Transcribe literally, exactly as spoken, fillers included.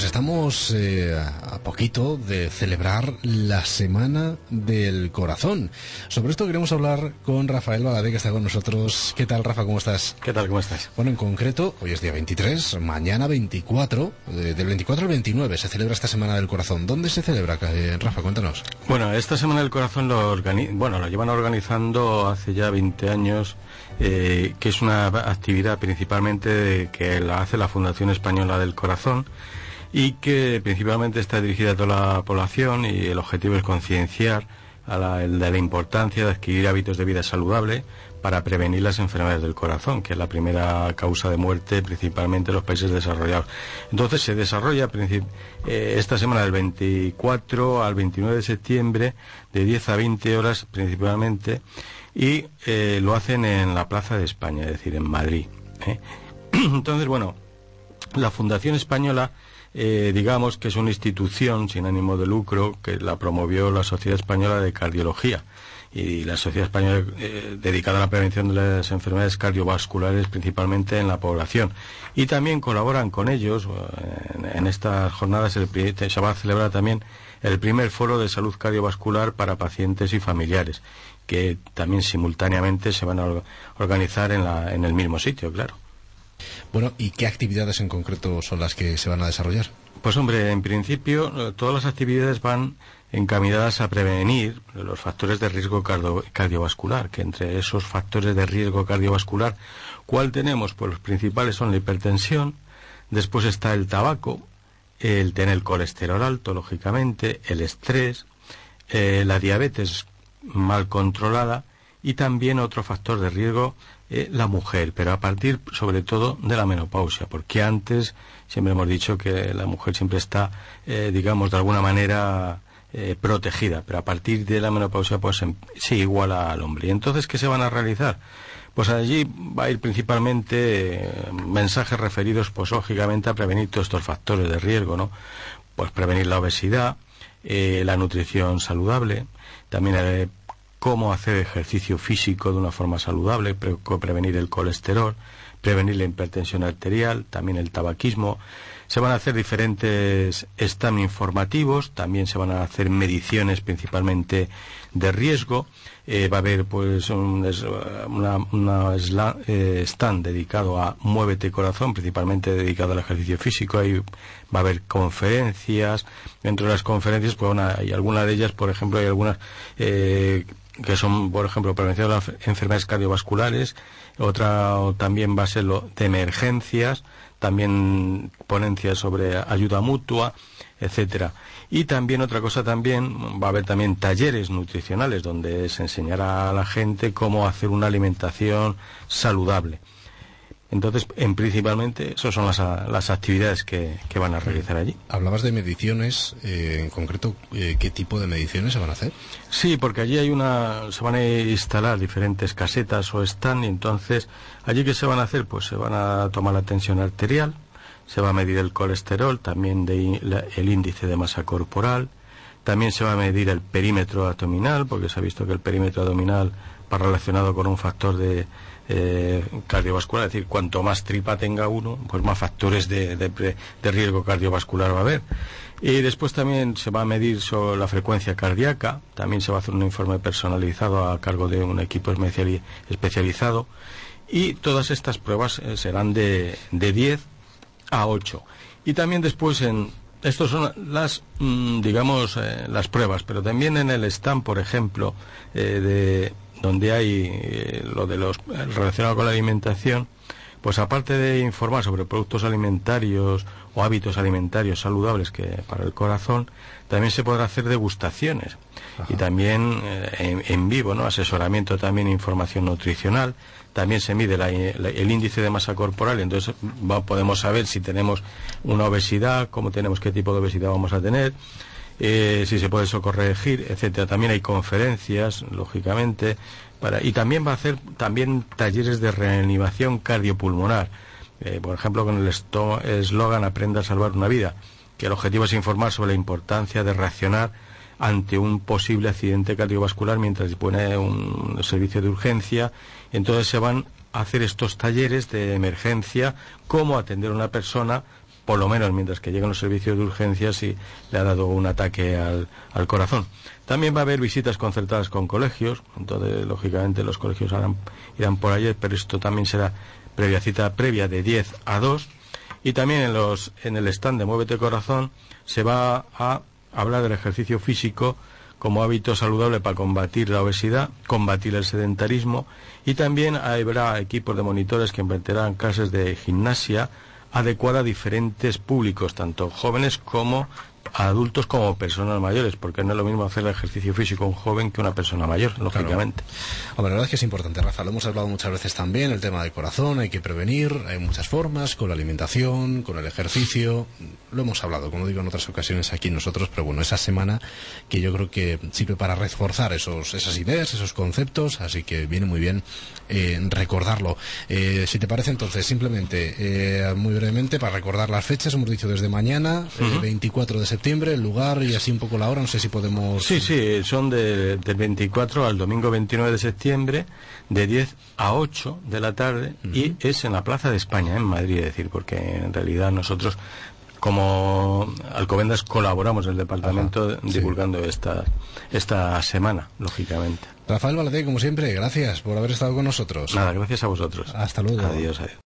pues estamos eh, a poquito de celebrar la Semana del Corazón. Sobre esto queremos hablar con Rafael Valadez, que está con nosotros. ¿Qué tal, Rafa? ¿Cómo estás? ¿Qué tal? ¿Cómo estás? Bueno, en concreto, hoy es día veintitrés, mañana veinticuatro, eh, del veinticuatro al veintinueve se celebra esta Semana del Corazón. ¿Dónde se celebra, eh, Rafa? Cuéntanos. Bueno, esta Semana del Corazón lo, organi- bueno, lo llevan organizando hace ya veinte años, eh, que es una actividad principalmente de, que la hace la Fundación Española del Corazón, y que principalmente está dirigida a toda la población, y el objetivo es concienciar a la, el de la importancia de adquirir hábitos de vida saludable para prevenir las enfermedades del corazón, que es la primera causa de muerte principalmente en los países desarrollados. Entonces se desarrolla eh, esta semana del veinticuatro al veintinueve de septiembre, de diez a veinte horas principalmente, y eh, lo hacen en la Plaza de España, es decir, en Madrid, ¿eh? Entonces, bueno, la Fundación Española, Eh, digamos que es una institución sin ánimo de lucro que la promovió la Sociedad Española de Cardiología, y la Sociedad Española eh, dedicada a la prevención de las enfermedades cardiovasculares principalmente en la población, y también colaboran con ellos en, en estas jornadas. El, se va a celebrar también el primer foro de salud cardiovascular para pacientes y familiares, que también simultáneamente se van a organizar en, la, en el mismo sitio, claro. Bueno, ¿y qué actividades en concreto son las que se van a desarrollar? Pues hombre, en principio todas las actividades van encaminadas a prevenir los factores de riesgo cardio- cardiovascular, que entre esos factores de riesgo cardiovascular, ¿cuál tenemos? Pues los principales son la hipertensión, después está el tabaco, el tener el colesterol alto, lógicamente, el estrés, eh, la diabetes mal controlada, y también otro factor de riesgo, eh, la mujer, pero a partir sobre todo de la menopausia, porque antes siempre hemos dicho que la mujer siempre está, eh, digamos, de alguna manera eh, protegida, pero a partir de la menopausia pues se iguala al hombre. ¿Y entonces qué se van a realizar? Pues allí va a ir principalmente eh, mensajes referidos, pues lógicamente, a prevenir todos estos factores de riesgo, ¿no? Pues prevenir la obesidad, eh, la nutrición saludable, también eh, cómo hacer ejercicio físico de una forma saludable, pre- prevenir el colesterol, prevenir la hipertensión arterial, también el tabaquismo. Se van a hacer diferentes stands informativos, también se van a hacer mediciones principalmente de riesgo. Eh, va a haber pues un una, una sla, eh, stand dedicado a Muévete Corazón, principalmente dedicado al ejercicio físico. Ahí va a haber conferencias. Dentro de las conferencias, pues bueno, hay algunas de ellas, por ejemplo, hay algunas eh, que son, por ejemplo, prevención de las enfermedades cardiovasculares. Otra también va a ser lo de emergencias, también ponencias sobre ayuda mutua, etcétera. Y también otra cosa también, va a haber también talleres nutricionales donde se enseñará a la gente cómo hacer una alimentación saludable. Entonces, en principalmente, esas son las, las actividades que, que van a realizar allí. Hablabas de mediciones, eh, en concreto, eh, ¿qué tipo de mediciones se van a hacer? Sí, porque allí hay una, se van a instalar diferentes casetas o stand, y entonces, allí ¿qué se van a hacer? Pues se van a tomar la tensión arterial, se va a medir el colesterol, también de, la, el índice de masa corporal, también se va a medir el perímetro abdominal, porque se ha visto que el perímetro abdominal va relacionado con un factor de Eh, cardiovascular, es decir, cuanto más tripa tenga uno, pues más factores de, de, de riesgo cardiovascular va a haber. Y después también se va a medir sobre la frecuencia cardíaca, también se va a hacer un informe personalizado a cargo de un equipo especializado, y todas estas pruebas eh, serán de, de diez a ocho. Y también después en estos son las, mmm, digamos, eh, las pruebas, pero también en el stand, por ejemplo, eh, de donde hay eh, lo de los relacionado con la alimentación, pues aparte de informar sobre productos alimentarios o hábitos alimentarios saludables que para el corazón, también se podrá hacer degustaciones. Ajá. Y también eh, en, en vivo, ¿no? Asesoramiento, también información nutricional. También se mide la, la, el índice de masa corporal, y entonces va, podemos saber si tenemos una obesidad, cómo tenemos, qué tipo de obesidad vamos a tener. Eh, si se puede eso corregir, etcétera. También hay conferencias, lógicamente, para, y también va a hacer también talleres de reanimación cardiopulmonar, eh, por ejemplo, con el eslogan Aprenda a salvar una vida, que el objetivo es informar sobre la importancia de reaccionar ante un posible accidente cardiovascular mientras dispone un servicio de urgencia. Entonces se van a hacer estos talleres de emergencia, cómo atender a una persona por lo menos mientras que llegan los servicios de urgencias, si le ha dado un ataque al, al corazón. También va a haber visitas concertadas con colegios, entonces lógicamente los colegios harán, irán por ayer, pero esto también será previa cita previa de diez a dos. Y también en, los, en el stand de Muévete Corazón se va a hablar del ejercicio físico como hábito saludable para combatir la obesidad, combatir el sedentarismo, y también habrá equipos de monitores que implementarán clases de gimnasia adecuada a diferentes públicos, tanto jóvenes como adultos como personas mayores, porque no es lo mismo hacer el ejercicio físico un joven que una persona mayor, lógicamente. Claro. La verdad es que es importante, Rafa, lo hemos hablado muchas veces también, el tema del corazón, hay que prevenir, hay muchas formas, con la alimentación, con el ejercicio, lo hemos hablado, como digo en otras ocasiones aquí nosotros, pero bueno, esa semana que yo creo que sirve para reforzar esos, esas ideas, esos conceptos, así que viene muy bien eh, recordarlo. Eh, si te parece entonces, simplemente, eh, muy brevemente, para recordar las fechas, hemos dicho desde mañana, uh-huh. eh, veinticuatro de septiembre, el lugar y así un poco la hora, no sé si podemos... Sí, sí, son de, del veinticuatro al domingo veintinueve de septiembre, de diez a ocho de la tarde, uh-huh. y es en la Plaza de España, en Madrid, es decir, porque en realidad nosotros, como Alcobendas, colaboramos en el departamento Ajá, divulgando sí. esta, esta semana, lógicamente. Rafael Valadez, como siempre, gracias por haber estado con nosotros. Nada, gracias a vosotros. Hasta luego. Adiós, adiós.